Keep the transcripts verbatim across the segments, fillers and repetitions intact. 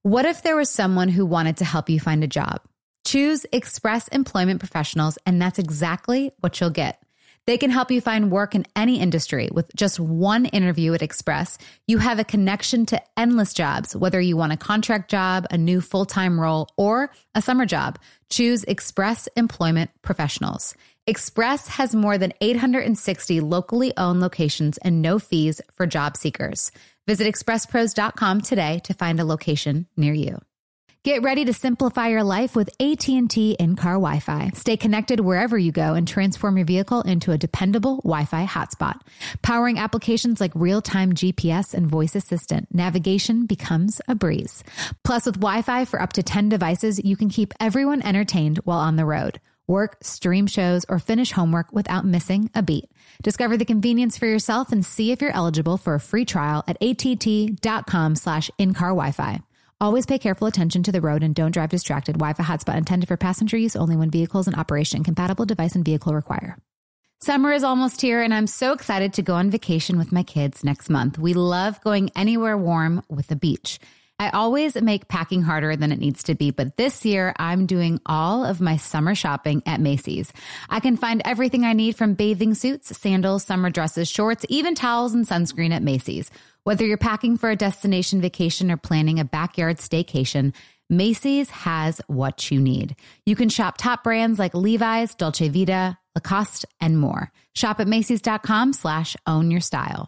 What if there was someone who wanted to help you find a job? Choose Express Employment Professionals, and that's exactly what you'll get. They can help you find work in any industry. With just one interview at Express, you have a connection to endless jobs, whether you want a contract job, a new full-time role, or a summer job. Choose Express Employment Professionals. Express has more than eight hundred sixty locally owned locations and no fees for job seekers. Visit express pros dot com today to find a location near you. Get ready to simplify your life with A T and T in-car Wi-Fi. Stay connected wherever you go and transform your vehicle into a dependable Wi-Fi hotspot. Powering applications like real-time G P S and voice assistant, navigation becomes a breeze. Plus, with Wi-Fi for up to ten devices, you can keep everyone entertained while on the road. Work, stream shows, or finish homework without missing a beat. Discover the convenience for yourself and see if you're eligible for a free trial at att.com slash in-car Wi-Fi. Always pay careful attention to the road and don't drive distracted. Wi-Fi hotspot intended for passenger use only when vehicles in operation. Compatible device and vehicle require. Summer is almost here, and I'm so excited to go on vacation with my kids next month. We love going anywhere warm with the beach. I always make packing harder than it needs to be, but this year I'm doing all of my summer shopping at Macy's. I can find everything I need from bathing suits, sandals, summer dresses, shorts, even towels and sunscreen at Macy's. Whether you're packing for a destination vacation or planning a backyard staycation, Macy's has what you need. You can shop top brands like Levi's, Dolce Vita, Lacoste, and more. Shop at Macy's.com slash own your style.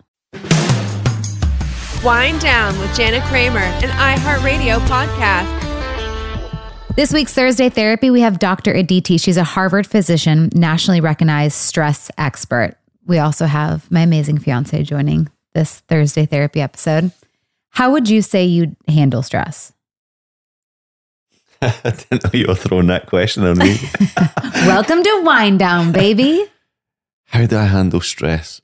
Wind Down with Jana Kramer, an iHeartRadio podcast. This week's Thursday Therapy, we have Doctor Aditi. She's a Harvard physician, nationally recognized stress expert. We also have my amazing fiance joining this Thursday Therapy episode. How would you say you handle stress? I didn't know you were throwing that question on me. Welcome to Wind Down, baby. How do I handle stress?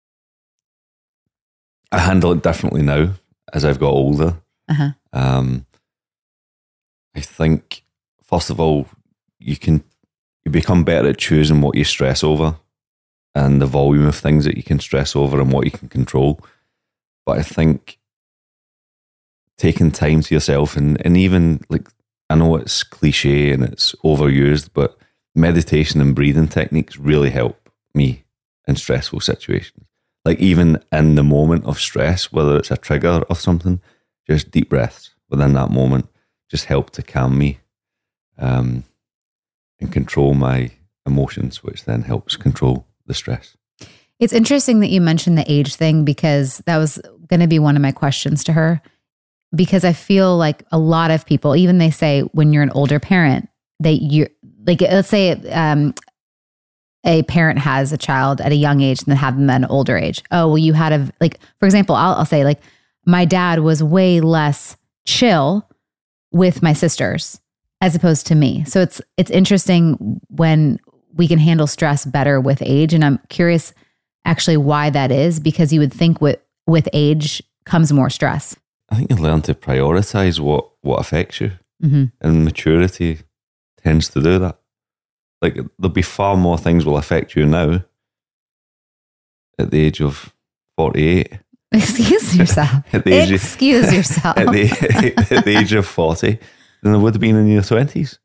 I handle it differently now as I've got older. Uh-huh. Um, I think, first of all, you can you become better at choosing what you stress over and the volume of things that you can stress over and what you can control. But I think taking time to yourself and, and even like, I know it's cliche and it's overused, but meditation and breathing techniques really help me in stressful situations. Like even in the moment of stress, whether it's a trigger or something, just deep breaths within that moment just help to calm me um, and control my emotions, which then helps control the stress. It's interesting that you mentioned the age thing because that was going to be one of my questions to her. Because I feel like a lot of people, even they say when you're an older parent, they you like let's say um, a parent has a child at a young age and then have them at an older age. Oh, well, you had a like for example, I'll, I'll say like my dad was way less chill with my sisters as opposed to me. So it's it's interesting when we can handle stress better with age, and I'm curious actually why that is, because you would think with with age comes more stress. I think you learn to prioritize what, what affects you. Mm-hmm. And maturity tends to do that. Like there'll be far more things will affect you now at the age of forty-eight. Excuse yourself. at the age Excuse of, yourself. at, the, at the age of forty than there would have been in your twenties.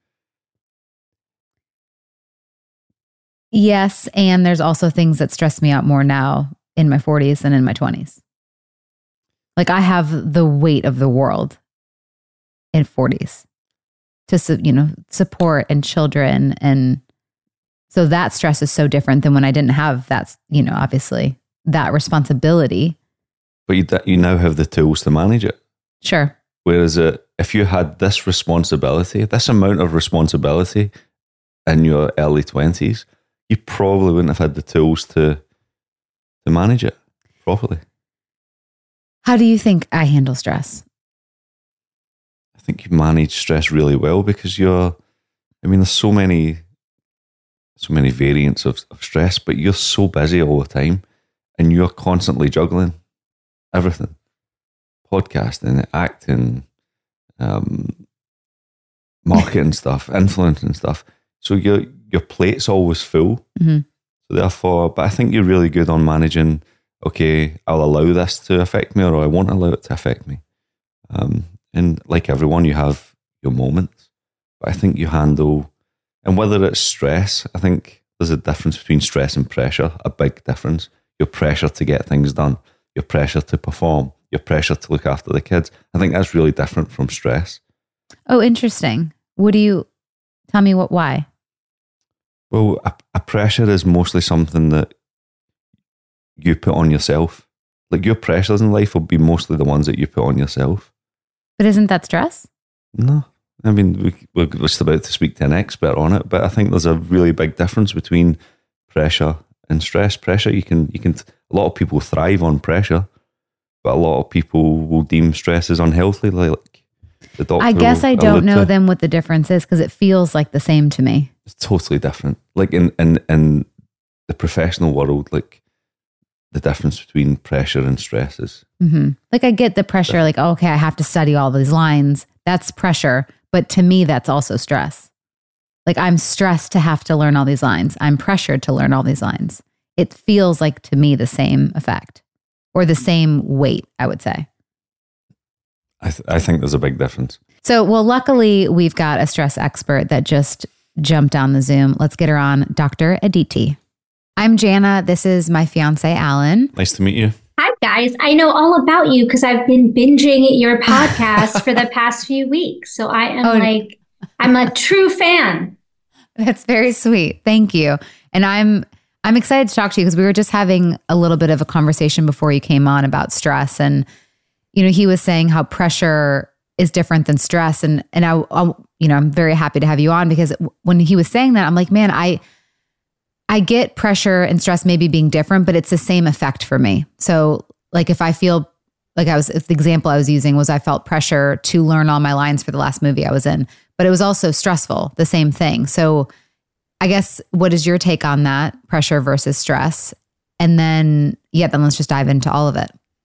Yes, and there's also things that stress me out more now in my forties than in my twenties. Like I have the weight of the world in forties to, you know, support and children. And so that stress is so different than when I didn't have that, you know, obviously that responsibility. But you, you now have the tools to manage it. Sure. Whereas uh, if you had this responsibility, this amount of responsibility in your early twenties, you probably wouldn't have had the tools to to manage it properly. How do you think I handle stress? I think you manage stress really well because you're, I mean, there's so many, so many variants of, of stress, but you're so busy all the time and you're constantly juggling everything. Podcasting, acting, um, marketing stuff, influencing stuff. So your your plate's always full. Mm-hmm. So therefore, but I think you're really good on managing, okay, I'll allow this to affect me or I won't allow it to affect me. Um, And like everyone, you have your moments. But I think you handle, and whether it's stress, I think there's a difference between stress and pressure, a big difference. Your pressure to get things done, your pressure to perform, your pressure to look after the kids. I think that's really different from stress. Oh, interesting. What do you, tell me what, why? Well, a, a pressure is mostly something that you put on yourself. Like your pressures in life will be mostly the ones that you put on yourself. But isn't that stress? No. I mean, we, we're just about to speak to an expert on it, but I think there's a really big difference between pressure and stress. Pressure, you can, you can, a lot of people thrive on pressure, but a lot of people will deem stress as unhealthy. Like the doctor. I guess will I don't allude know to. then what the difference is because it feels like the same to me. It's totally different. Like in, in, in the professional world, like the difference between pressure and stress is. Mm-hmm. Like I get the pressure, like, oh, okay, I have to study all these lines. That's pressure. But to me, that's also stress. Like I'm stressed to have to learn all these lines. I'm pressured to learn all these lines. It feels like to me the same effect or the same weight, I would say. I, th- I think there's a big difference. So, well, luckily we've got a stress expert that just jumped on the Zoom. Let's get her on, Doctor Aditi. I'm Jana. This is my fiance, Alan. Nice to meet you. Hi, guys. I know all about you because I've been binging your podcast for the past few weeks. So I am oh, like, I'm a true fan. That's very sweet. Thank you. And I'm I'm excited to talk to you because we were just having a little bit of a conversation before you came on about stress. And, you know, he was saying how pressure is different than stress. And, and I, I, you know, I'm very happy to have you on because when he was saying that, I'm like, man, I, I get pressure and stress maybe being different, but it's the same effect for me. So like if I feel like I was, the example I was using was I felt pressure to learn all my lines for the last movie I was in, but it was also stressful, the same thing. So I guess what is your take on that, pressure versus stress? And then, yeah, then let's just dive into all of it.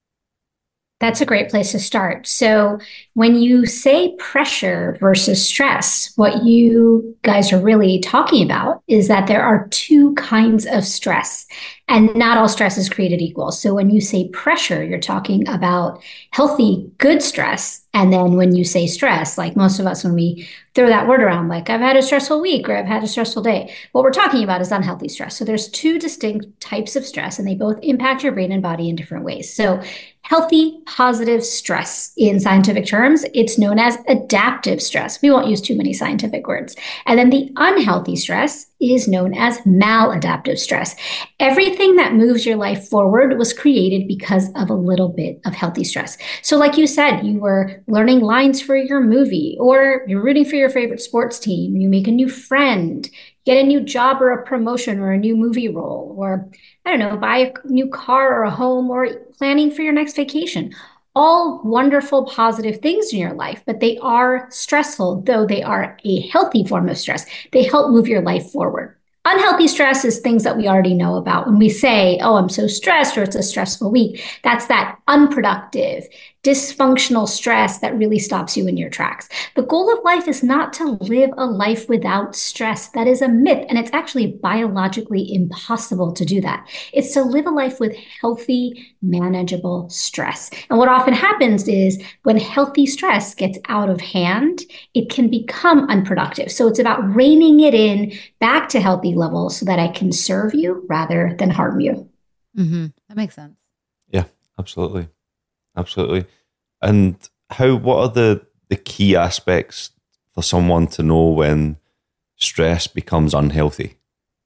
That's a great place to start. So when you say pressure versus stress, what you guys are really talking about is that there are two kinds of stress, and not all stress is created equal. So when you say pressure, you're talking about healthy, good stress. And then when you say stress, like most of us, when we throw that word around, like I've had a stressful week or I've had a stressful day, what we're talking about is unhealthy stress. So there's two distinct types of stress, and they both impact your brain and body in different ways. So healthy, positive stress, in scientific terms, it's known as adaptive stress. We won't use too many scientific words. And then the unhealthy stress is known as maladaptive stress. Everything that moves your life forward was created because of a little bit of healthy stress. So like you said, you were learning lines for your movie, or you're rooting for your favorite sports team, you make a new friend, get a new job or a promotion or a new movie role, or I don't know, buy a new car or a home, or planning for your next vacation. All wonderful, positive things in your life, but they are stressful, though they are a healthy form of stress. They help move your life forward. Unhealthy stress is things that we already know about. When we say, oh, I'm so stressed, or it's a stressful week, that's that unproductive, dysfunctional stress that really stops you in your tracks. The goal of life is not to live a life without stress. That is a myth, and it's actually biologically impossible to do that. It's to live a life with healthy, manageable stress. And what often happens is when healthy stress gets out of hand, it can become unproductive. So it's about reining it in back to healthy levels so that I can serve you rather than harm you. Mm-hmm. That makes sense. Yeah, absolutely. Absolutely. And how, what are the, the key aspects for someone to know when stress becomes unhealthy?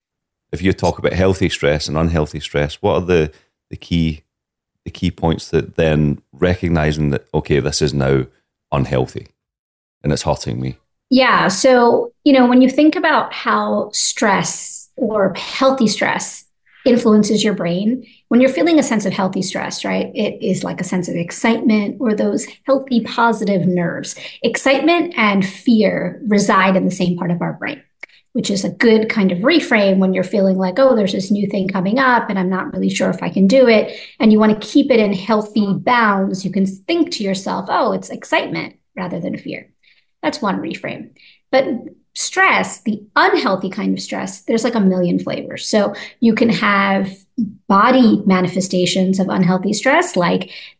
If you talk about healthy stress and unhealthy stress, what are the, the key the key points that then recognizing that, okay, this is now unhealthy and it's hurting me? Yeah. So, you know, when you think about how stress or healthy stress influences your brain, when you're feeling a sense of healthy stress, right, it is like a sense of excitement or those healthy, positive nerves. Excitement and fear reside in the same part of our brain, which is a good kind of reframe when you're feeling like, oh, there's this new thing coming up and I'm not really sure if I can do it. And you want to keep it in healthy bounds. You can think to yourself, oh, it's excitement rather than fear. That's one reframe. But stress, the unhealthy kind of stress, there's like a million flavors. So you can have body manifestations of unhealthy stress, like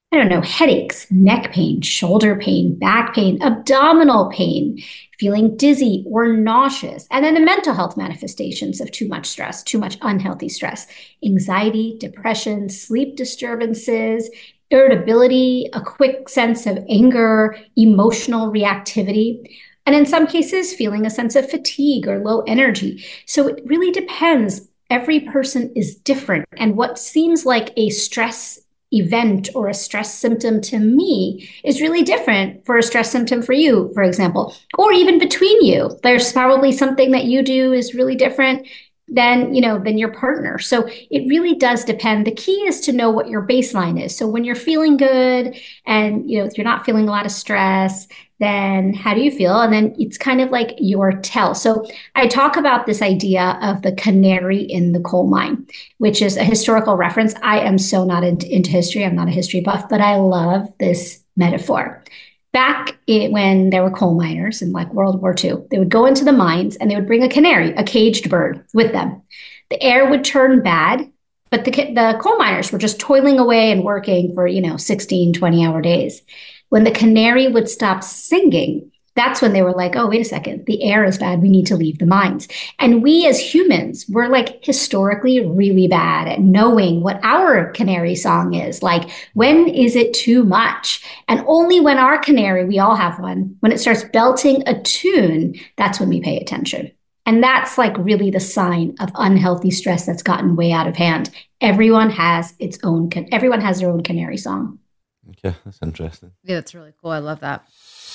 I don't know, headaches, neck pain, shoulder pain, back pain, abdominal pain, feeling dizzy or nauseous. And then the mental health manifestations of too much stress, too much unhealthy stress, anxiety, depression, sleep disturbances, irritability, a quick sense of anger, emotional reactivity. And in some cases, feeling a sense of fatigue or low energy. So it really depends. Every person is different. And what seems like a stress event or a stress symptom to me is really different for a stress symptom for you, for example, or even between you. There's probably something that you do is really different than, you know, than your partner. So it really does depend. The key is to know what your baseline is. So when you're feeling good and, you know, if you're not feeling a lot of stress, then how do you feel? And then it's kind of like your tell. So I talk about this idea of the canary in the coal mine, which is a historical reference. I am so not into, into history. I'm not a history buff, but I love this metaphor. Back it, when there were coal miners in like World War Two, they would go into the mines and they would bring a canary, a caged bird, with them. The air would turn bad, but the, the coal miners were just toiling away and working for, you know, sixteen, twenty hour days. When the canary would stop singing, that's when they were like, oh, wait a second, the air is bad. We need to leave the mines. And we as humans, we're like historically really bad at knowing what our canary song is. Like, when is it too much? And only when our canary, we all have one, when it starts belting a tune, that's when we pay attention. And that's like really the sign of unhealthy stress that's gotten way out of hand. Everyone has its own, everyone has their own canary song. Okay, that's interesting. Yeah, that's really cool. I love that.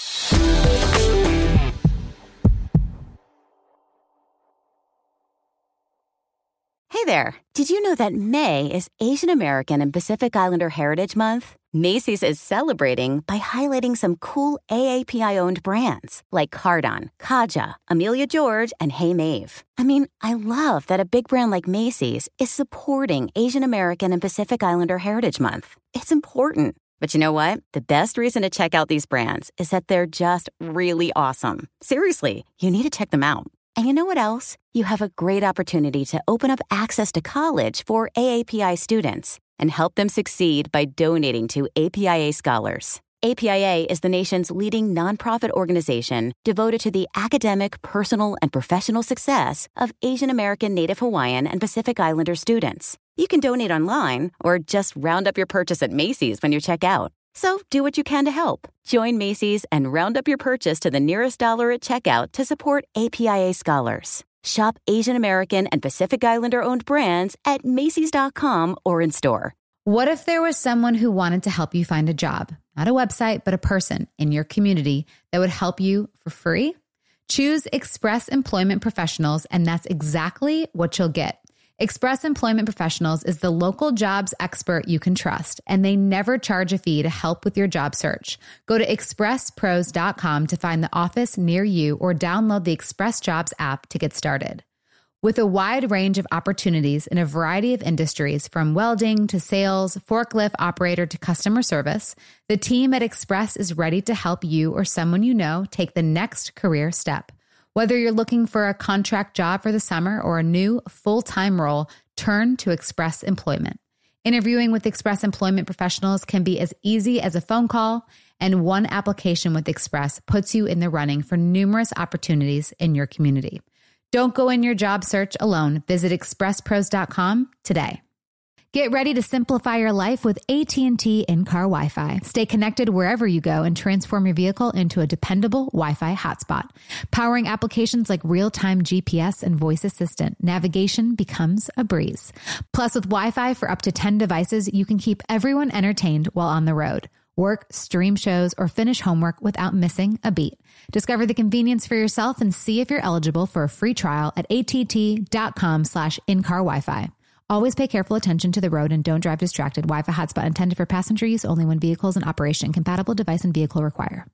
Hey there. Did you know that May is Asian American and Pacific Islander Heritage Month? Macy's is celebrating by highlighting some cool A A P I-owned brands like Cardon, Kaja, Amelia George, and Hey Mave. I mean, I love that a big brand like Macy's is supporting Asian American and Pacific Islander Heritage Month. It's important. But you know what? The best reason to check out these brands is that they're just really awesome. Seriously, you need to check them out. And you know what else? You have a great opportunity to open up access to college for A A P I students and help them succeed by donating to A P I A Scholars. A P I A is the nation's leading nonprofit organization devoted to the academic, personal, and professional success of Asian American, Native Hawaiian, and Pacific Islander students. You can donate online or just round up your purchase at Macy's when you check out. So do what you can to help. Join Macy's and round up your purchase to the nearest dollar at checkout to support A P I A Scholars. Shop Asian American and Pacific Islander-owned brands at Macy's dot com or in store. What if there was someone who wanted to help you find a job? Not a website, but a person in your community that would help you for free? Choose Express Employment Professionals, and that's exactly what you'll get. Express Employment Professionals is the local jobs expert you can trust, and they never charge a fee to help with your job search. Go to express pros dot com to find the office near you or download the Express Jobs app to get started. With a wide range of opportunities in a variety of industries, from welding to sales, forklift operator to customer service, the team at Express is ready to help you or someone you know take the next career step. Whether you're looking for a contract job for the summer or a new full-time role, turn to Express Employment. Interviewing with Express Employment Professionals can be as easy as a phone call, and one application with Express puts you in the running for numerous opportunities in your community. Don't go in your job search alone. Visit express pros dot com today. Get ready to simplify your life with A T and T in-car Wi-Fi. Stay connected wherever you go and transform your vehicle into a dependable Wi-Fi hotspot. Powering applications like real-time G P S and voice assistant, navigation becomes a breeze. Plus, with Wi-Fi for up to ten devices, you can keep everyone entertained while on the road. Work, stream shows, or finish homework without missing a beat. Discover the convenience for yourself and see if you're eligible for a free trial at att.com slash in-car Wi-Fi. Always pay careful attention to the road and don't drive distracted. Wi-Fi hotspot intended for passenger use only when vehicle is in operation. Compatible device and vehicle require.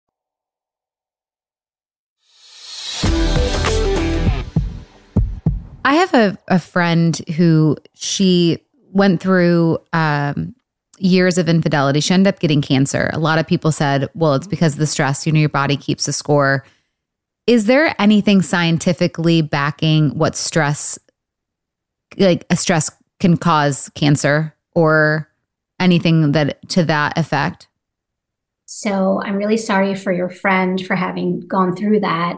I have a, a friend who she went through um, years of infidelity. She ended up getting cancer. A lot of people said, well, it's because of the stress. You know, your body keeps a score. Is there anything scientifically backing what stress, like a stress can cause cancer? Or anything that to that effect? So I'm really sorry for your friend for having gone through that.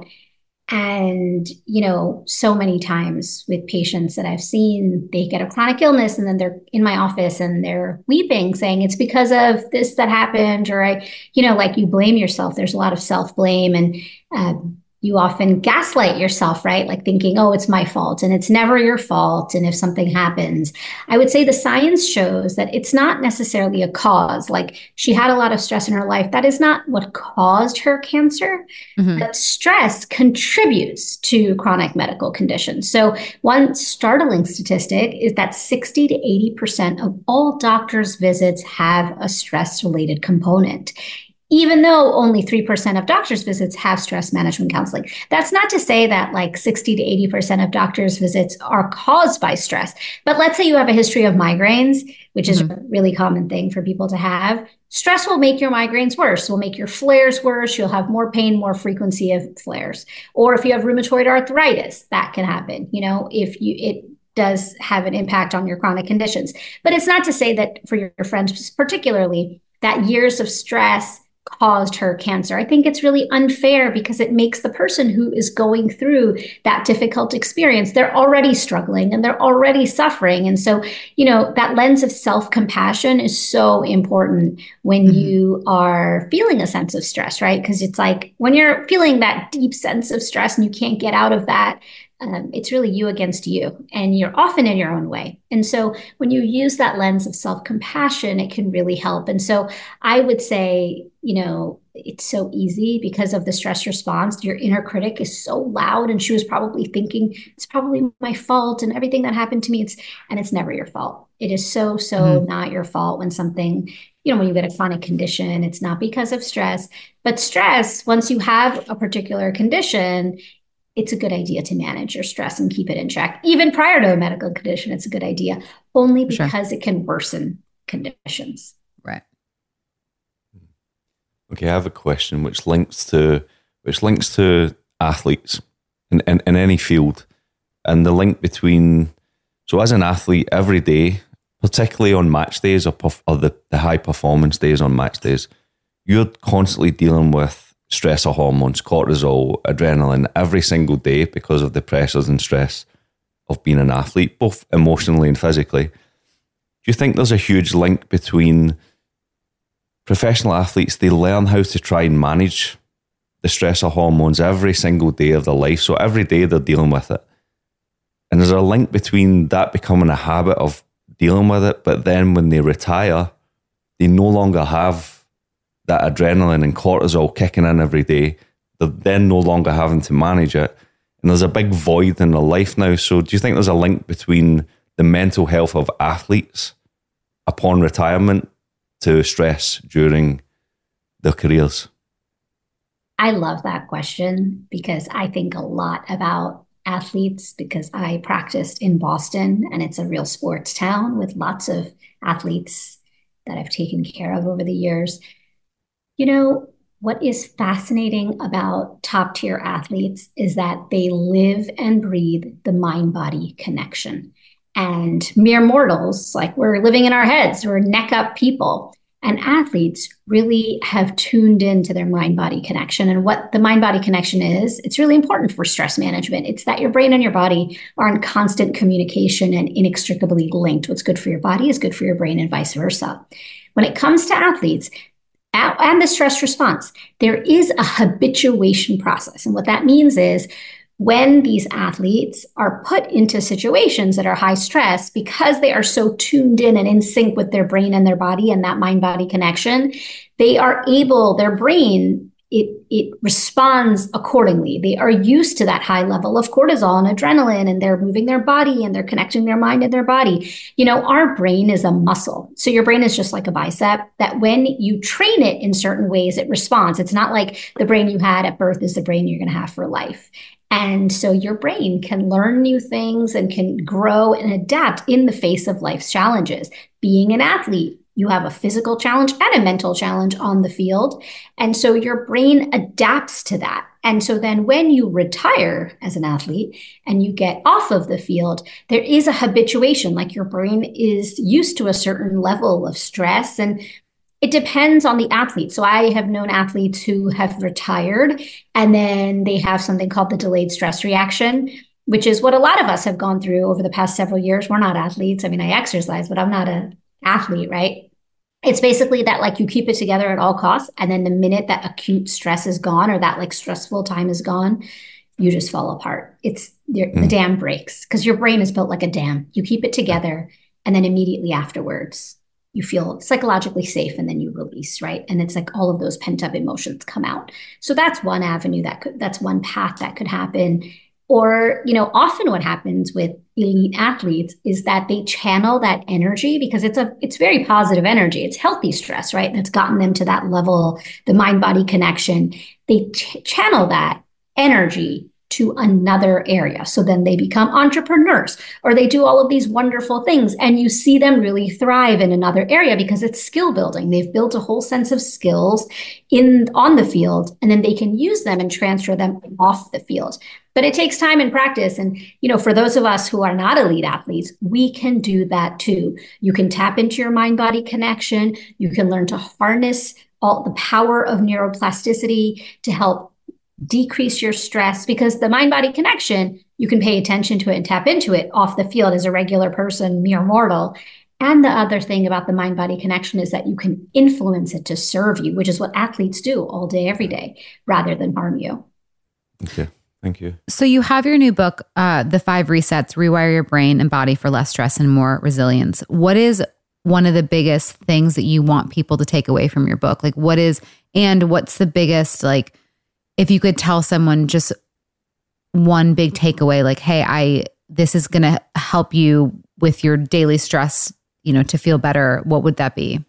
And, you know, so many times with patients that I've seen, they get a chronic illness and then they're in my office and they're weeping, saying it's because of this that happened, or I, you know, like you blame yourself. There's a lot of self-blame, and um, you often gaslight yourself, right? Like thinking, oh, it's my fault, and it's never your fault. And if something happens, I would say the science shows that it's not necessarily a cause. Like she had a lot of stress in her life. That is not what caused her cancer. Mm-hmm. But stress contributes to chronic medical conditions. So one startling statistic is that sixty to eighty percent of all doctors' visits have a stress-related component, even though only three percent of doctors' visits have stress management counseling. That's not to say that like sixty to eighty percent of doctors' visits are caused by stress. But let's say you have a history of migraines, which is mm-hmm. a really common thing for people to have. Stress will make your migraines worse, will make your flares worse. You'll have more pain, more frequency of flares. Or if you have rheumatoid arthritis, that can happen. You know, if you, it does have an impact on your chronic conditions. But it's not to say that for your friends particularly, that years of stress caused her cancer. I think it's really unfair because it makes the person who is going through that difficult experience, they're already struggling and they're already suffering. And so, you know, that lens of self-compassion is so important when mm-hmm. you are feeling a sense of stress, right? Because it's like when you're feeling that deep sense of stress and you can't get out of that, Um, it's really you against you, and you're often in your own way. And so when you use that lens of self-compassion, it can really help. And so I would say, you know, it's so easy because of the stress response. Your inner critic is so loud, and she was probably thinking, it's probably my fault and everything that happened to me. It's, and it's never your fault. It is so, so mm-hmm. not your fault when something, you know, when you get a chronic condition, it's not because of stress. But stress, once you have a particular condition, it's a good idea to manage your stress and keep it in check. Even prior to a medical condition, it's a good idea, only because sure. it can worsen conditions. Right. Okay, I have a question which links to which links to athletes in, in, in any field, and the link between, so as an athlete every day, particularly on match days or, perf- or the, the high performance days on match days, you're constantly dealing with stressor hormones, cortisol, adrenaline every single day because of the pressures and stress of being an athlete, both emotionally and physically. Do you think there's a huge link between professional athletes? They learn how to try and manage the stressor hormones every single day of their life. So every day they're dealing with it. And there's a link between that becoming a habit of dealing with it, but then when they retire, they no longer have that adrenaline and cortisol kicking in every day. They're then no longer having to manage it. And there's a big void in their life now. So do you think there's a link between the mental health of athletes upon retirement to stress during their careers? I love that question because I think a lot about athletes because I practiced in Boston, and it's a real sports town with lots of athletes that I've taken care of over the years. You know, what is fascinating about top tier athletes is that they live and breathe the mind-body connection. And mere mortals, like we're living in our heads, we're neck up people. And athletes really have tuned into their mind-body connection. And what the mind-body connection is, it's really important for stress management. It's that your brain and your body are in constant communication and inextricably linked. What's good for your body is good for your brain and vice versa. When it comes to athletes, and the stress response, there is a habituation process. And what that means is when these athletes are put into situations that are high stress, because they are so tuned in and in sync with their brain and their body and that mind-body connection, they are able, their brain, it, it responds accordingly. They are used to that high level of cortisol and adrenaline, and they're moving their body and they're connecting their mind and their body. You know, our brain is a muscle. So your brain is just like a bicep that when you train it in certain ways, it responds. It's not like the brain you had at birth is the brain you're going to have for life. And so your brain can learn new things and can grow and adapt in the face of life's challenges. Being an athlete, you have a physical challenge and a mental challenge on the field. And so your brain adapts to that. And so then when you retire as an athlete and you get off of the field, there is a habituation, like your brain is used to a certain level of stress, and it depends on the athlete. So I have known athletes who have retired and then they have something called the delayed stress reaction, which is what a lot of us have gone through over the past several years. We're not athletes. I mean, I exercise, but I'm not an athlete, right? It's basically that like you keep it together at all costs. And then the minute that acute stress is gone or that like stressful time is gone, you just fall apart. It's mm. the dam breaks because your brain is built like a dam. You keep it together and then immediately afterwards, you feel psychologically safe and then you release, right? And it's like all of those pent up emotions come out. So that's one avenue that could, that's one path that could happen. Or, you know, often what happens with elite athletes is that they channel that energy because it's a, it's very positive energy. It's healthy stress, right? That's gotten them to that level, the mind body connection. They ch- channel that energy to another area. So then they become entrepreneurs or they do all of these wonderful things and you see them really thrive in another area because it's skill building. They've built a whole sense of skills in on the field and then they can use them and transfer them off the field. But it takes time and practice. And, you know, for those of us who are not elite athletes, we can do that too. You can tap into your mind-body connection. You can learn to harness all the power of neuroplasticity to help decrease your stress because the mind-body connection, you can pay attention to it and tap into it off the field as a regular person, mere mortal. And the other thing about the mind-body connection is that you can influence it to serve you, which is what athletes do all day, every day, rather than harm you. Okay. Thank you. So you have your new book, uh, The Five Resets, Rewire Your Brain and Body for Less Stress and More Resilience. What is one of the biggest things that you want people to take away from your book? Like what is, and what's the biggest, like, if you could tell someone just one big takeaway, like, hey, I, this is going to help you with your daily stress, you know, to feel better, what would that be?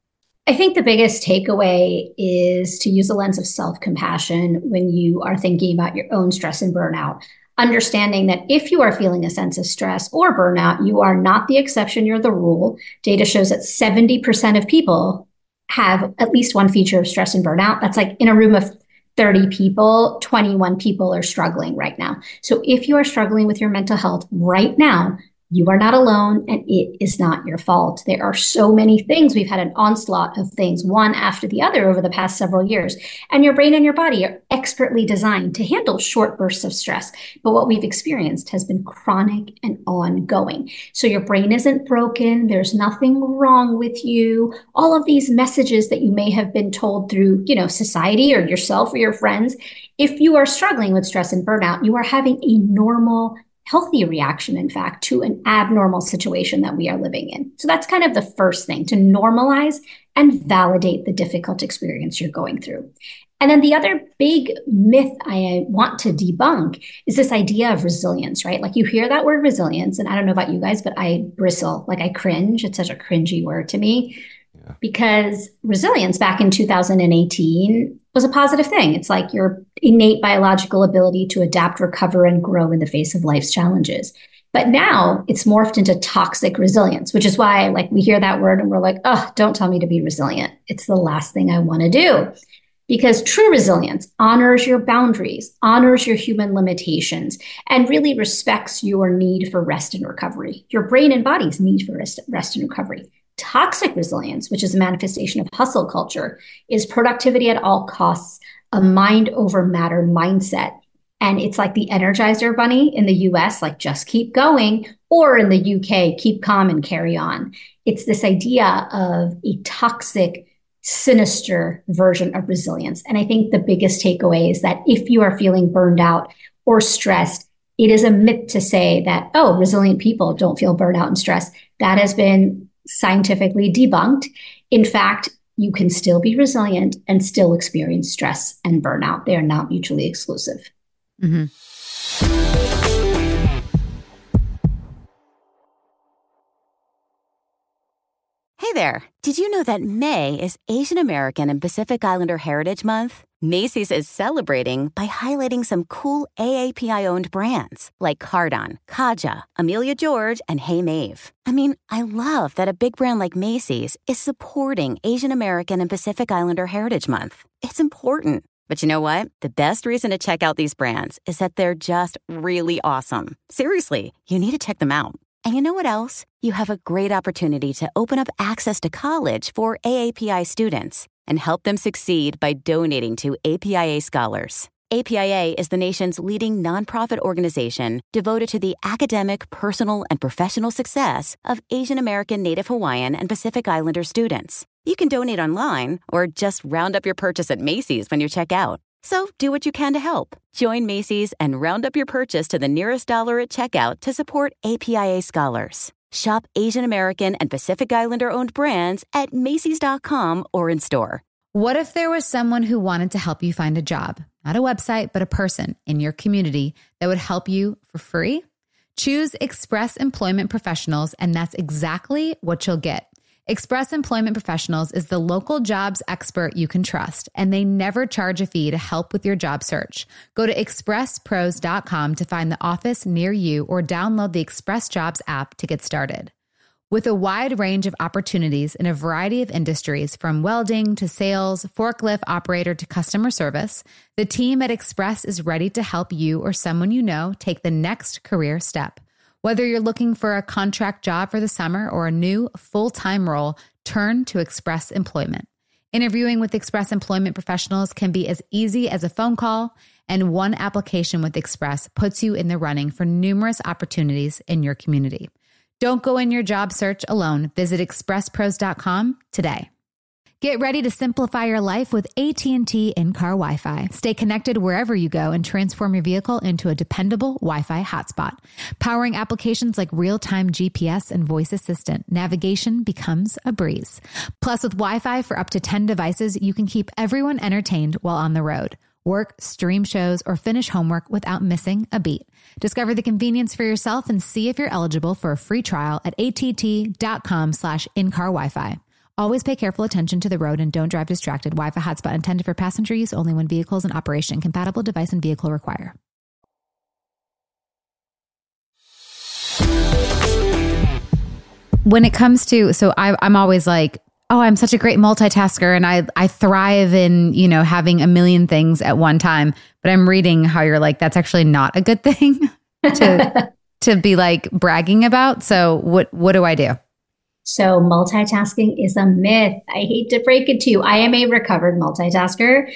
I think the biggest takeaway is to use a lens of self-compassion when you are thinking about your own stress and burnout. Understanding that if you are feeling a sense of stress or burnout, you are not the exception, you're the rule. Data shows that seventy percent of people have at least one feature of stress and burnout. That's like in a room of thirty people, twenty-one people are struggling right now. So if you are struggling with your mental health right now, you are not alone and it is not your fault. There are so many things. We've had an onslaught of things, one after the other over the past several years. And your brain and your body are expertly designed to handle short bursts of stress. But what we've experienced has been chronic and ongoing. So your brain isn't broken. There's nothing wrong with you. All of these messages that you may have been told through, you know, society or yourself or your friends, if you are struggling with stress and burnout, you are having a normal healthy reaction, in fact, to an abnormal situation that we are living in. So that's kind of the first thing, to normalize and validate the difficult experience you're going through. And then the other big myth I want to debunk is this idea of resilience, right? Like you hear that word resilience, and I don't know about you guys, but I bristle, like I cringe. It's such a cringy word to me. Yeah. Because resilience back in two thousand eighteen was a positive thing. It's like your innate biological ability to adapt, recover, and grow in the face of life's challenges. But now it's morphed into toxic resilience, which is why like we hear that word and we're like, oh, don't tell me to be resilient. It's the last thing I want to do. Because true resilience honors your boundaries, honors your human limitations, and really respects your need for rest and recovery, your brain and body's need for rest, rest and recovery. Toxic resilience, which is a manifestation of hustle culture, is productivity at all costs, a mind over matter mindset. And it's like the Energizer Bunny in the U S, like just keep going, or in the U K, keep calm and carry on. It's this idea of a toxic, sinister version of resilience. And I think the biggest takeaway is that if you are feeling burned out or stressed, it is a myth to say that, oh, resilient people don't feel burnout and stress. That has been scientifically debunked. In fact, you can still be resilient and still experience stress and burnout. They are not mutually exclusive. Mm-hmm. Hey there. Did you know that May is Asian American and Pacific Islander Heritage Month? Macy's is celebrating by highlighting some cool A A P I-owned brands like Cardon, Kaja, Amelia George, and Hey Mave. I mean, I love that a big brand like Macy's is supporting Asian American and Pacific Islander Heritage Month. It's important. But you know what? The best reason to check out these brands is that they're just really awesome. Seriously, you need to check them out. And you know what else? You have a great opportunity to open up access to college for A A P I students and help them succeed by donating to A P I A Scholars. A P I A is the nation's leading nonprofit organization devoted to the academic, personal, and professional success of Asian American, Native Hawaiian, and Pacific Islander students. You can donate online or just round up your purchase at Macy's when you check out. So do what you can to help. Join Macy's and round up your purchase to the nearest dollar at checkout to support A P I A Scholars. Shop Asian American and Pacific Islander-owned brands at Macy's dot com or in store. What if there was someone who wanted to help you find a job? Not a website, but a person in your community that would help you for free? Choose Express Employment Professionals, and that's exactly what you'll get. Express Employment Professionals is the local jobs expert you can trust, and they never charge a fee to help with your job search. Go to express pros dot com to find the office near you or download the Express Jobs app to get started. With a wide range of opportunities in a variety of industries, from welding to sales, forklift operator to customer service, the team at Express is ready to help you or someone you know take the next career step. Whether you're looking for a contract job for the summer or a new full-time role, turn to Express Employment. Interviewing with Express Employment Professionals can be as easy as a phone call, and one application with Express puts you in the running for numerous opportunities in your community. Don't go in your job search alone. Visit express pros dot com today. Get ready to simplify your life with A T and T in-car Wi-Fi. Stay connected wherever you go and transform your vehicle into a dependable Wi-Fi hotspot. Powering applications like real-time G P S and voice assistant, navigation becomes a breeze. Plus, with Wi-Fi for up to ten devices, you can keep everyone entertained while on the road. Work, stream shows, or finish homework without missing a beat. Discover the convenience for yourself and see if you're eligible for a free trial at att.com slash in-car Wi-Fi. Always pay careful attention to the road and don't drive distracted. Wi-Fi hotspot intended for passenger use only when vehicles in operation. Compatible device and vehicle require. When it comes to, so I, I'm always like, oh, I'm such a great multitasker and I, I thrive in, you know, having a million things at one time. But I'm reading how you're like, that's actually not a good thing to to be like bragging about. So what what do I do? So multitasking is a myth. I hate to break it to you. I am a recovered multitasker,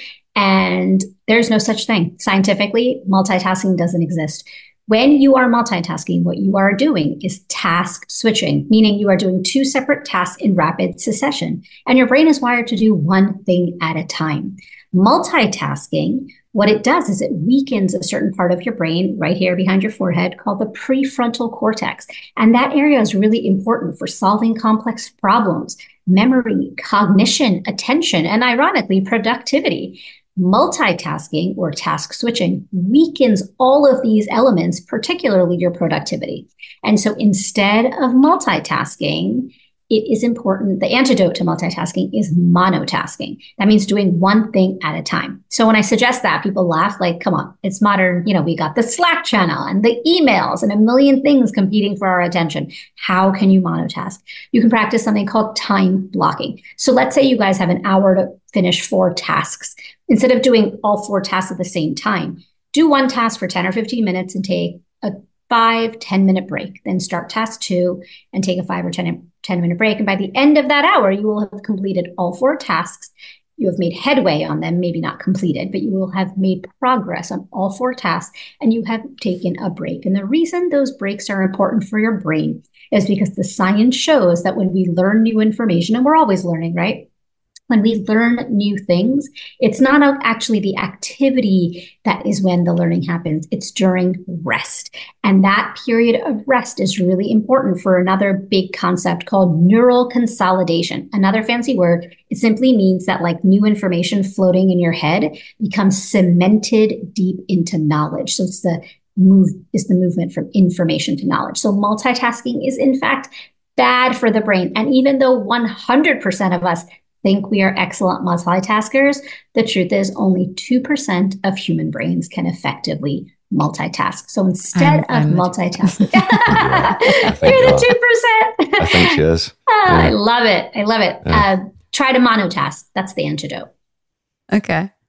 and there's no such thing. Scientifically, multitasking doesn't exist. When you are multitasking, what you are doing is task switching, meaning you are doing two separate tasks in rapid succession, and your brain is wired to do one thing at a time. Multitasking, what it does is it weakens a certain part of your brain right here behind your forehead called the prefrontal cortex. And that area is really important for solving complex problems, memory, cognition, attention, and ironically, productivity. Multitasking or task switching weakens all of these elements, particularly your productivity. And so instead of multitasking, it is important. The antidote to multitasking is monotasking. That means doing one thing at a time. So when I suggest that, people laugh like, come on, it's modern. You know, we got the Slack channel and the emails and a million things competing for our attention. How can you monotask? You can practice something called time blocking. So let's say you guys have an hour to finish four tasks. Instead of doing all four tasks at the same time, do one task for ten or fifteen minutes and take a five, ten minute break. Then start task two and take a five or ten, ten minute break. And by the end of that hour, you will have completed all four tasks. You have made headway on them, maybe not completed, but you will have made progress on all four tasks and you have taken a break. And the reason those breaks are important for your brain is because the science shows that when we learn new information, and we're always learning, right? When we learn new things, it's not actually the activity that is when the learning happens. It's during rest. And that period of rest is really important for another big concept called neural consolidation. Another fancy word. It simply means that like new information floating in your head becomes cemented deep into knowledge. So it's the move is the movement from information to knowledge. So multitasking is in fact bad for the brain. And even though one hundred percent of us think we are excellent multitaskers, the truth is only two percent of human brains can effectively multitask. So instead I'm, of I'm multitasking, yeah, you're the two percent. I think she is. Oh, yeah. I love it. I love it. Yeah. Uh, try to monotask. That's the antidote. Okay.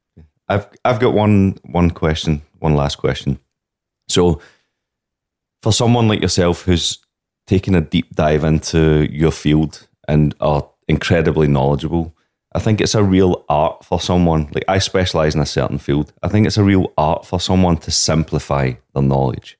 I've I've got one one question, one last question. So, for someone like yourself who's taken a deep dive into your field and are incredibly knowledgeable, I think it's a real art for someone. Like, I specialize in a certain field. I think it's a real art for someone to simplify their knowledge.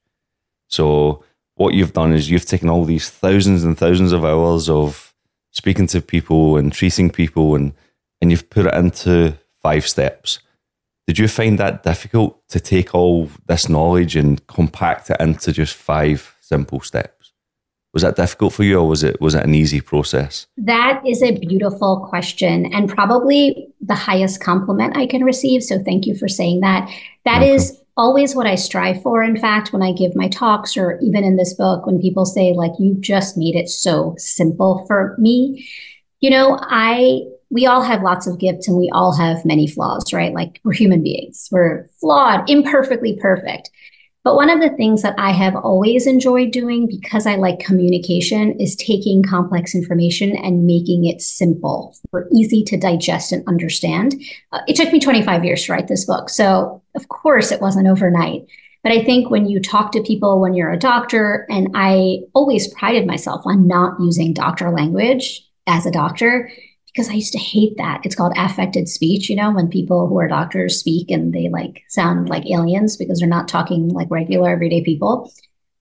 So, what you've done is you've taken all these thousands and thousands of hours of speaking to people and treating people, and and you've put it into five steps. Did you find that difficult to take all this knowledge and compact it into just five simple steps? Was that difficult for you, or was it was it an easy process? That is a beautiful question, and probably the highest compliment I can receive. So thank you for saying that. That okay. is always what I strive for. In fact, when I give my talks, or even in this book, when people say, like, you just made it so simple for me, you know, I we all have lots of gifts and we all have many flaws, right? Like, we're human beings. We're flawed, imperfectly perfect. But one of the things that I have always enjoyed doing, because I like communication, is taking complex information and making it simple or easy to digest and understand. Uh, it took me twenty-five years to write this book. So of course it wasn't overnight. But I think when you talk to people, when you're a doctor, and I always prided myself on not using doctor language as a doctor, because I used to hate that. It's called affected speech, you know, when people who are doctors speak and they like sound like aliens because they're not talking like regular everyday people.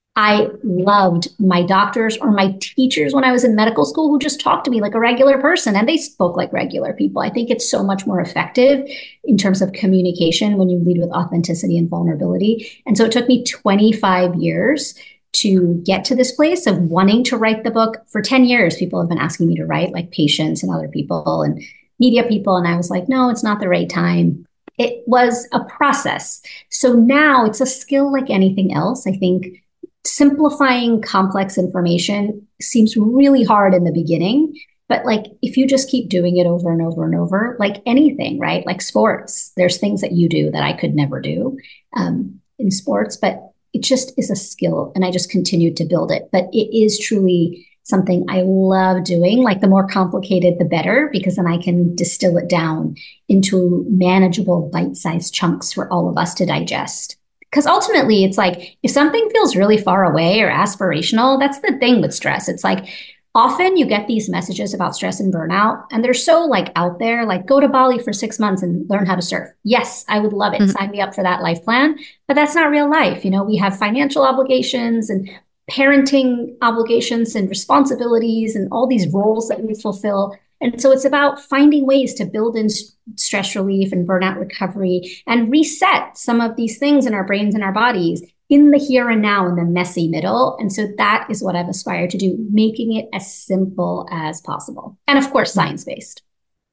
I loved my doctors or my teachers when I was in medical school who just talked to me like a regular person, and they spoke like regular people. I think it's so much more effective in terms of communication when you lead with authenticity and vulnerability. And so it took me twenty-five years to get to this place of wanting to write the book. For ten years, people have been asking me to write, like patients and other people and media people. And I was like, no, it's not the right time. It was a process. So now it's a skill like anything else. I think simplifying complex information seems really hard in the beginning. But like, if you just keep doing it over and over and over, like anything, right? Like sports, there's things that you do that I could never do um, in sports, but it just is a skill, and I just continued to build it. But it is truly something I love doing. Like, the more complicated, the better, because then I can distill it down into manageable bite-sized chunks for all of us to digest. Because ultimately, it's like, if something feels really far away or aspirational, that's the thing with stress. It's like, often you get these messages about stress and burnout, and they're so like out there, like, go to Bali for six months and learn how to surf. Yes, I would love it. Mm-hmm. Sign me up for that life plan. But that's not real life. You know, we have financial obligations and parenting obligations and responsibilities and all these roles that we fulfill. And so it's about finding ways to build in stress relief and burnout recovery and reset some of these things in our brains and our bodies in the here and now, in the messy middle. And so that is what I've aspired to do, making it as simple as possible. And of course, science-based.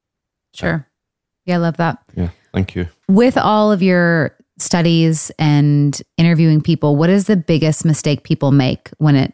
Sure. Yeah, I love that. Yeah, thank you. With all of your studies and interviewing people, what is the biggest mistake people make when it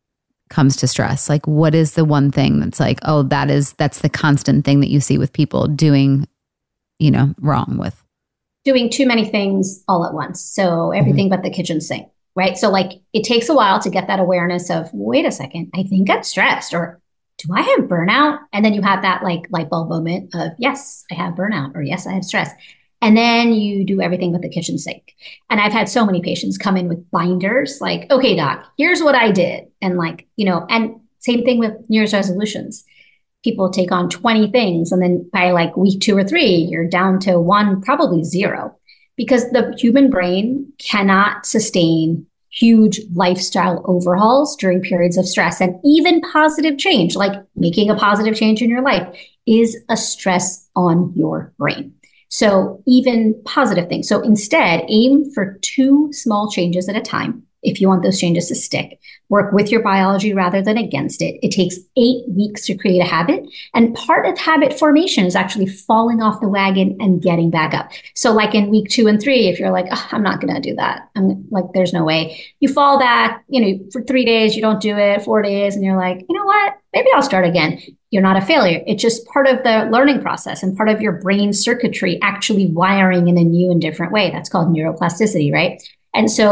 comes to stress? Like, what is the one thing that's like, oh, that is, that's the constant thing that you see with people doing, you know, wrong with? Doing too many things all at once. So everything mm-hmm. but the kitchen sink, right? So like, it takes a while to get that awareness of, wait a second, I think I'm stressed, or do I have burnout? And then you have that like light bulb moment of, yes, I have burnout, or yes, I have stress. And then you do everything but the kitchen sink. And I've had so many patients come in with binders, like, okay, doc, here's what I did. And like, you know, and same thing with New Year's resolutions. People take on twenty things, and then by like week two or three, you're down to one, probably zero, because the human brain cannot sustain huge lifestyle overhauls during periods of stress. And even positive change, like making a positive change in your life, is a stress on your brain. So even positive things. So instead, aim for two small changes at a time. If you want those changes to stick, work with your biology rather than against it. It takes eight weeks to create a habit. And part of habit formation is actually falling off the wagon and getting back up. So like in week two and three, if you're like, oh, I'm not going to do that, I'm like, there's no way. You fall back, you know, for three days, you don't do it, four days, and you're like, you know what, maybe I'll start again. You're not a failure. It's just part of the learning process and part of your brain circuitry actually wiring in a new and different way. That's called neuroplasticity, right? And so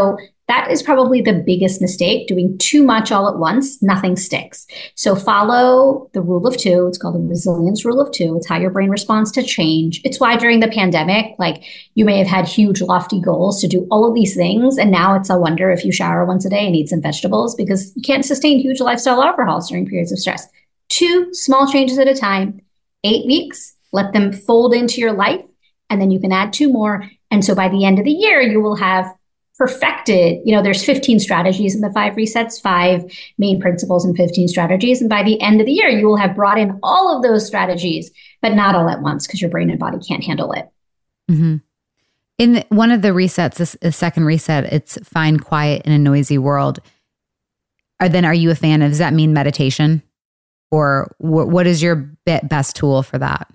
That is probably the biggest mistake. Doing too much all at once, nothing sticks. So follow the rule of two. It's called the resilience rule of two. It's how your brain responds to change. It's why during the pandemic, like you may have had huge lofty goals to do all of these things. And now it's a wonder if you shower once a day and eat some vegetables, because you can't sustain huge lifestyle overhauls during periods of stress. Two small changes at a time, eight weeks, let them fold into your life. And then you can add two more. And so by the end of the year, you will have perfected, you know, there's fifteen strategies in the five resets, five main principles and fifteen strategies. And by the end of the year, you will have brought in all of those strategies, but not all at once because your brain and body can't handle it. Mm-hmm. In one of the resets, this, the second reset, it's find quiet in a noisy world. Or then are you a fan of, does that mean meditation? Or wh- what is your best tool for that?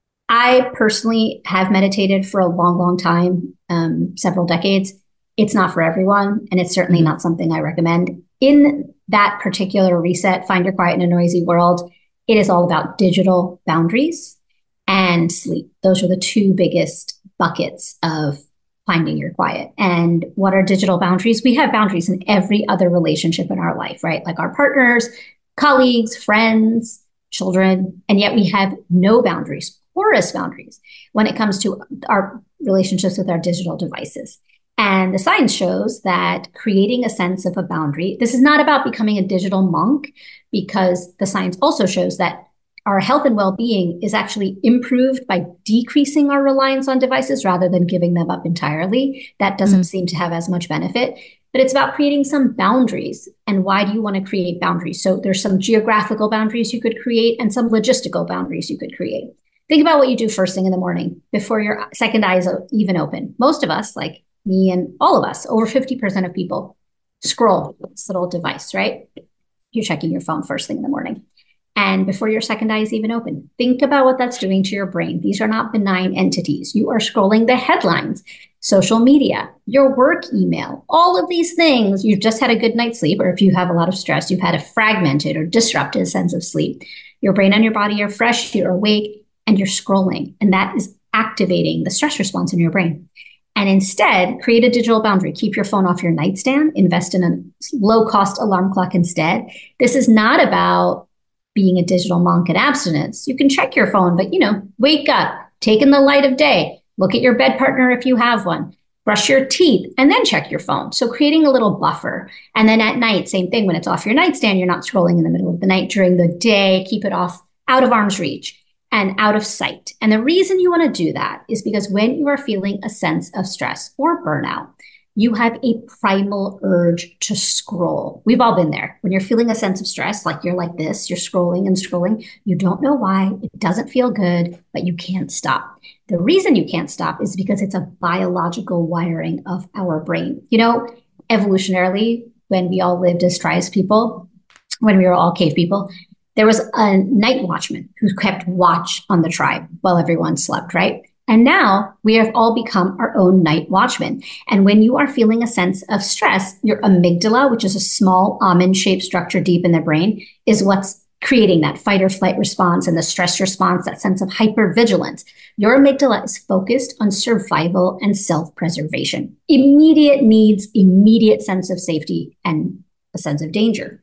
I personally have meditated for a long, long time, um, several decades. It's not for everyone, and it's certainly not something I recommend. In that particular reset, Find Your Quiet in a Noisy World, it is all about digital boundaries and sleep. Those are the two biggest buckets of finding your quiet. And what are digital boundaries? We have boundaries in every other relationship in our life, right? Like our partners, colleagues, friends, children, and yet we have no boundaries, porous boundaries, when it comes to our relationships with our digital devices. And the science shows that creating a sense of a boundary, this is not about becoming a digital monk, because the science also shows that our health and well-being is actually improved by decreasing our reliance on devices rather than giving them up entirely. That doesn't mm-hmm. seem to have as much benefit, but it's about creating some boundaries. And why do you want to create boundaries? So there's some geographical boundaries you could create and some logistical boundaries you could create. Think about what you do first thing in the morning before your second eye is even open. Most of us, like me and all of us, over fifty percent of people scroll this little device, right? You're checking your phone first thing in the morning. And before your second eye is even open, think about what that's doing to your brain. These are not benign entities. You are scrolling the headlines, social media, your work email, all of these things. You've just had a good night's sleep, or if you have a lot of stress, you've had a fragmented or disrupted sense of sleep. Your brain and your body are fresh, you're awake, and you're scrolling. And that is activating the stress response in your brain. And instead, create a digital boundary. Keep your phone off your nightstand. Invest in a low-cost alarm clock instead. This is not about being a digital monk at abstinence. You can check your phone, but, you know, wake up, take in the light of day, look at your bed partner if you have one, brush your teeth, and then check your phone. So creating a little buffer. And then at night, same thing. When it's off your nightstand, you're not scrolling in the middle of the night. During the day, keep it off, out of arm's reach and out of sight. And the reason you want to do that is because when you are feeling a sense of stress or burnout, you have a primal urge to scroll. We've all been there. When you're feeling a sense of stress, like you're like this, you're scrolling and scrolling. You don't know why. It doesn't feel good, but you can't stop. The reason you can't stop is because it's a biological wiring of our brain. You know, evolutionarily, when we all lived as tribes people, when we were all cave people, there was a night watchman who kept watch on the tribe while everyone slept, right? And now we have all become our own night watchmen. And when you are feeling a sense of stress, your amygdala, which is a small almond-shaped structure deep in the brain, is what's creating that fight or flight response and the stress response, that sense of hypervigilance. Your amygdala is focused on survival and self-preservation. Immediate needs, immediate sense of safety, and a sense of danger.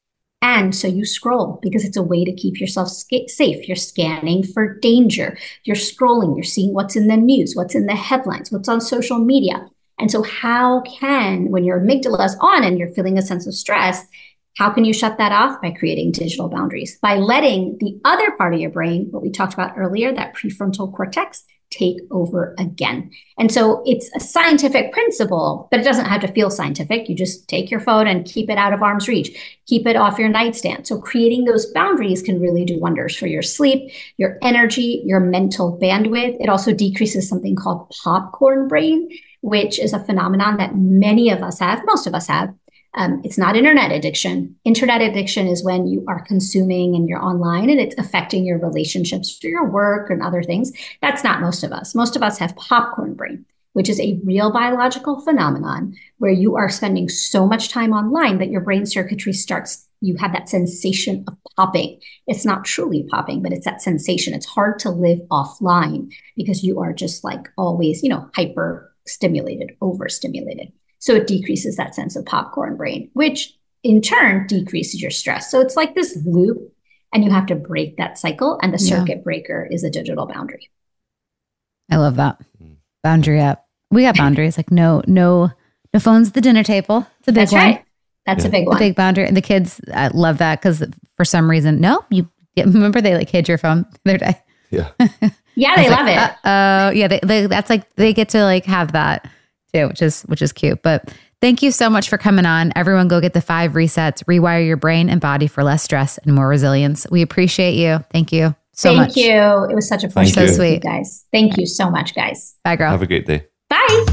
And so you scroll because it's a way to keep yourself sca- safe. You're scanning for danger. You're scrolling. You're seeing what's in the news, what's in the headlines, what's on social media. And so how can, when your amygdala is on and you're feeling a sense of stress, how can you shut that off? By creating digital boundaries, by letting the other part of your brain, what we talked about earlier, that prefrontal cortex, take over again. And so it's a scientific principle, but it doesn't have to feel scientific. You just take your phone and keep it out of arm's reach. Keep it off your nightstand. So creating those boundaries can really do wonders for your sleep, your energy, your mental bandwidth. It also decreases something called popcorn brain, which is a phenomenon that many of us have, most of us have. Um, it's not internet addiction. Internet addiction is when you are consuming and you're online and it's affecting your relationships through your work and other things. That's not most of us. Most of us have popcorn brain, which is a real biological phenomenon where you are spending so much time online that your brain circuitry starts, you have that sensation of popping. It's not truly popping, but it's that sensation. It's hard to live offline because you are just like always, you know, hyper stimulated, overstimulated. So it decreases that sense of popcorn brain, which in turn decreases your stress. So it's like this loop, and you have to break that cycle. And the circuit yeah. breaker is a digital boundary. I love that. Boundary up. We got boundaries, like no, no, no phones at the dinner table. It's a big That's one. Right. That's yeah. a big one. A big boundary. And the kids I love that because for some reason, no, you remember they like hid your phone the other day. Yeah. yeah, they love like, it. Oh, uh, yeah, they, they, that's like they get to like have that too, which is which is cute. But thank you so much for coming on. Everyone, go get the five resets, rewire your brain and body for less stress and more resilience. We appreciate you. Thank you so Thank much. Thank you. It was such a pleasure. So sweet, guys. Thank you so much, guys. Bye, girl. Have a great day. Bye.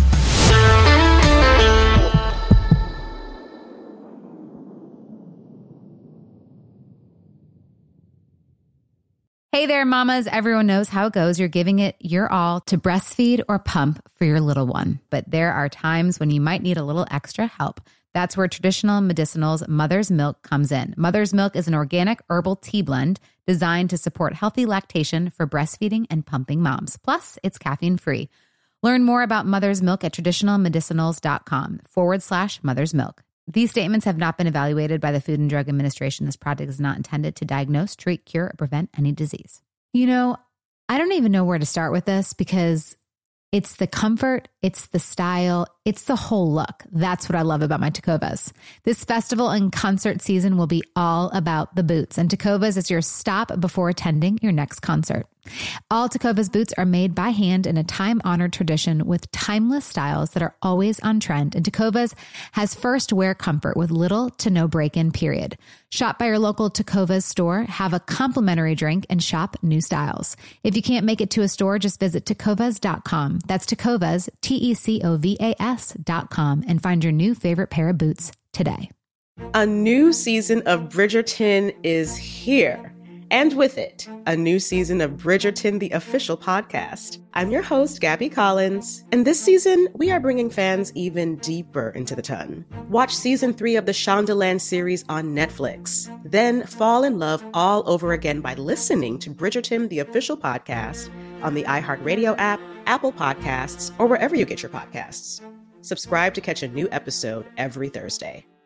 Hey there, mamas. Everyone knows how it goes. You're giving it your all to breastfeed or pump for your little one. But there are times when you might need a little extra help. That's where traditional medicinals Mother's Milk comes in. Mother's Milk is an organic herbal tea blend designed to support healthy lactation for breastfeeding and pumping moms. Plus, it's caffeine-free. Learn more about Mother's Milk at traditionalmedicinals.com forward slash Mother's Milk. These statements have not been evaluated by the Food and Drug Administration. This product is not intended to diagnose, treat, cure, or prevent any disease. You know, I don't even know where to start with this because it's the comfort, it's the style, it's the whole look. That's what I love about my Tecovas. This festival and concert season will be all about the boots, and Tecovas is your stop before attending your next concert. All Tecovas boots are made by hand in a time-honored tradition with timeless styles that are always on trend. And Tecovas has first wear comfort with little to no break-in period. Shop by your local Tecovas store, have a complimentary drink, and shop new styles. If you can't make it to a store, just visit tecovas dot com. That's Tecovas, T E C O V A S dot com, and find your new favorite pair of boots today. A new season of Bridgerton is here. And with it, a new season of Bridgerton, the official podcast. I'm your host, Gabby Collins, and this season, we are bringing fans even deeper into the ton. Watch season three of the Shondaland series on Netflix. Then fall in love all over again by listening to Bridgerton, the official podcast, on the iHeartRadio app, Apple Podcasts, or wherever you get your podcasts. Subscribe to catch a new episode every Thursday.